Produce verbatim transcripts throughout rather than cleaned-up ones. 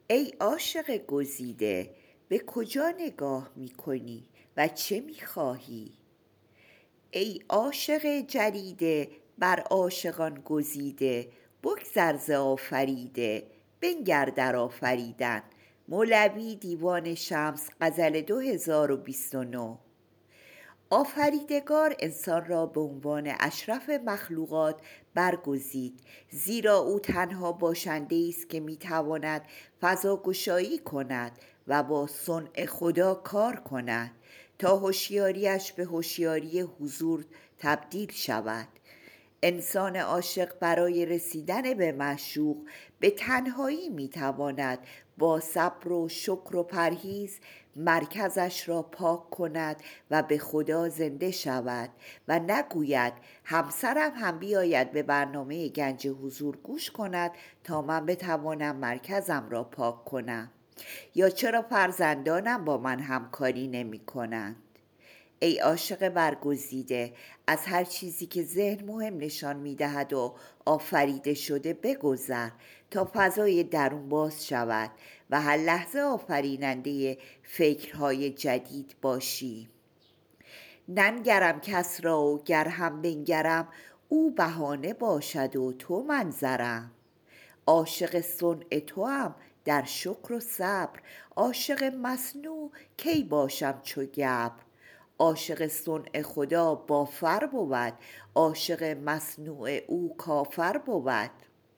ای عاشق گزیده، به کجا نگاه می کنی و چه می خواهی؟ ای عاشق جریده، بر عاشقان گزیده، بگذر ز آفریده، بنگر در آفریدن. مولوی دیوان شمس، غزل دو هزار و بیست و نه. آفریدگار انسان را به عنوان اشرف مخلوقات برگزید، زیرا او تنها باشنده است که میتواند فضاگشایی کند و با صنع خدا کار کند تا هوشیاریش به هوشیاری حضور تبدیل شود. انسان عاشق برای رسیدن به معشوق به تنهایی میتواند با صبر و شکر و پرهیز مرکزش را پاک کند و به خدا زنده شود و نگوید همسرم هم بیاید به برنامه گنج حضور گوش کند تا من بتوانم مرکزم را پاک کنم، یا چرا فرزندانم با من همکاری نمی کنند. ای عاشق برگزیده، از هر چیزی که ذهن مهم نشان می دهد و آفریده شده بگذر تا فضای درون باز شود و هر لحظه آفریننده فکرهای جدید باشی. ننگرم کس را و گر هم بنگرم، او بهانه باشد و تو منظرم. عاشق صنع توام در شکر و صبر، عاشق مصنوع کی باشم چو گبر. عاشق صنع خدا بافر بود، عاشق مصنوع او کافر بود.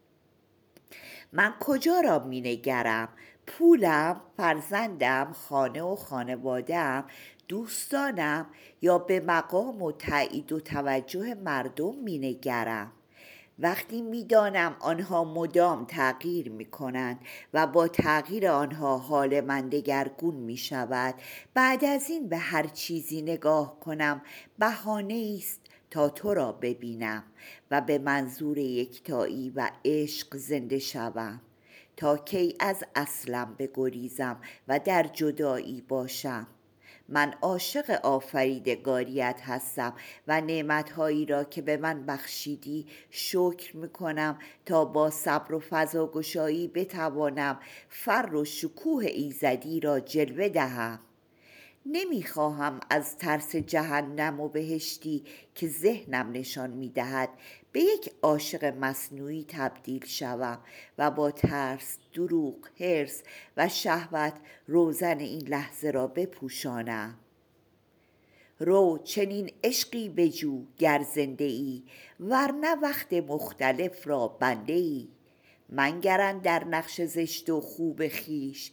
من کجا را می نگرم؟ پولم، فرزندم، خانه و خانواده‌ام، دوستانم، یا به مقام و تایید و توجه مردم می نگرم؟ وقتی میدانم آنها مدام تغییر می کنند و با تغییر آنها حال من دگرگون می شود، بعد از این به هر چیزی نگاه کنم بهانه است تا تو را ببینم و به منظور یکتایی و عشق زنده شوم. تا کی از اصلم بگریزم و در جدایی باشم؟ من عاشق آفریدگاریت هستم و نعمتهایی را که به من بخشیدی شکر میکنم تا با صبر و فضاگشایی بتوانم فر و شکوه ایزدی را جلوه دهم. نمیخواهم از ترس جهنم و بهشتی که ذهنم نشان میدهد به یک عاشق مصنوعی تبدیل شوم و با ترس، دروغ، حرص و شهوت روزن این لحظه را بپوشانم. رو چنین عشقی بجو گر زنده ای، ورنه وقت مختلف را بنده ای. منگر در نقش زشت و خوب خویش،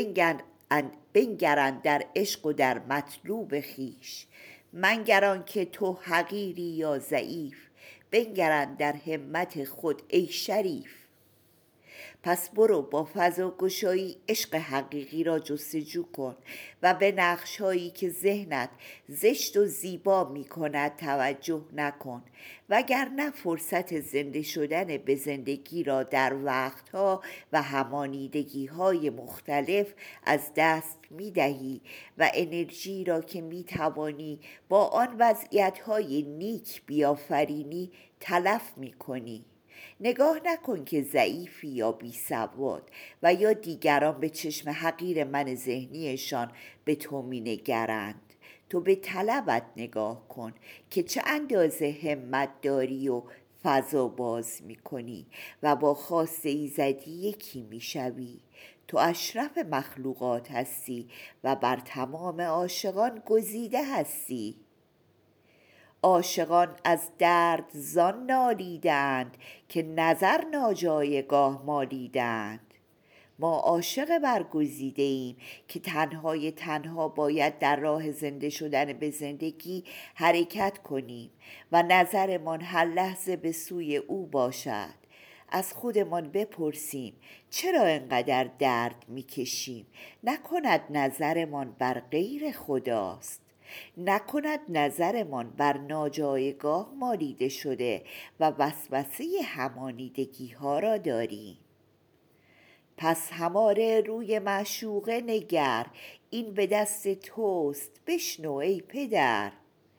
بنگر در عشق و در مطلوب خویش. منگر که تو حقیری یا ضعیف، بنگر در همت خود ای شریف. پس برو با فضاگشایی عشق حقیقی را جستجو کن و به نقش‌هایی که ذهنت زشت و زیبا می کند توجه نکن، وگرنه فرصت زنده شدن به زندگی را در وقتها و همانیدگی‌های مختلف از دست می دهی و انرژی را که می توانی با آن وضعیت‌های نیک بیافرینی تلف می کنی. نگاه نکن که ضعیفی یا بی سواد و یا دیگران به چشم حقیر من ذهنیشان به تو می نگرند. تو به طلبت نگاه کن که چه اندازه همت داری و فضا باز می کنی و با خواست ایزدی یکی می شوی. تو اشرف مخلوقات هستی و بر تمام عاشقان گزیده هستی. عاشقان از درد زان نالیدند که نظر ناجایگاه مالیدند. ما عاشق برگزیده ایم که تنهای تنها باید در راه زنده شدن به زندگی حرکت کنیم و نظرمان هر لحظه به سوی او باشد. از خودمان بپرسیم چرا اینقدر درد میکشیم؟ نکند نظرمان بر غیر خداست؟ نکند نظرمان بر ناجایگاه مالیده شده و وسوسه همانیدگی ها را داریم؟ پس هماره روی معشوقه نگر، این به دست توست بشنو ای پدر.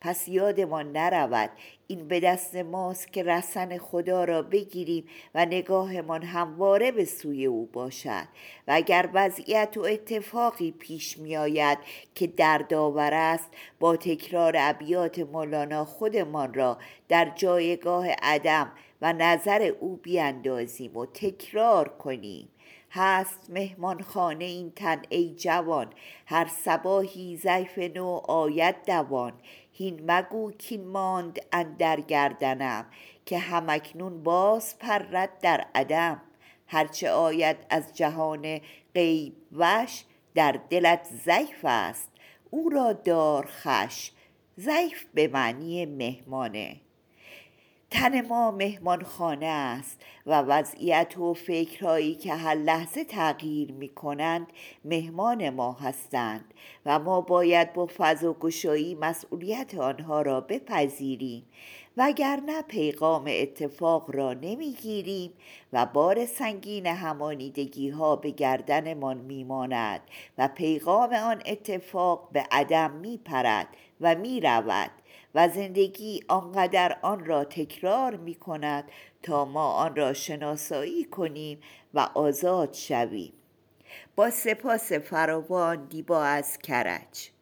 پس یادمان نرود این به دست ماست که رسن خدا را بگیریم و نگاهمان همواره به سوی او باشد. و اگر وضعیت و اتفاقی پیش می آید که دردآور است، با تکرار ابیات مولانا خودمان را در جایگاه عدم و نظر او بیندازیم و تکرار کنیم: هست مهمان خانه این تن ای جوان، هر صباحی ضیف نو آید دوان. هین مگو کین ماند اندر گردنم، که همکنون باز پرد در عدم. هرچه آید از جهان غیب وش، در دلت ضیف است او را دار خوش. ضیف به معنی مهمانه. تن ما مهمان خانه است و وضعیت و فکرهایی که هر لحظه تغییر می کنند مهمان ما هستند و ما باید با فضل و گشایی مسئولیت آنها را بپذیریم، وگرنه پیغام اتفاق را نمی گیریم و بار سنگین همانیدگی ها به گردنمان می ماند و پیغام آن اتفاق به عدم می پرد و می رود و زندگی آنقدر آن را تکرار می کند تا ما آن را شناسایی کنیم و آزاد شویم. با سپاس فراوان، دیبا از کرج.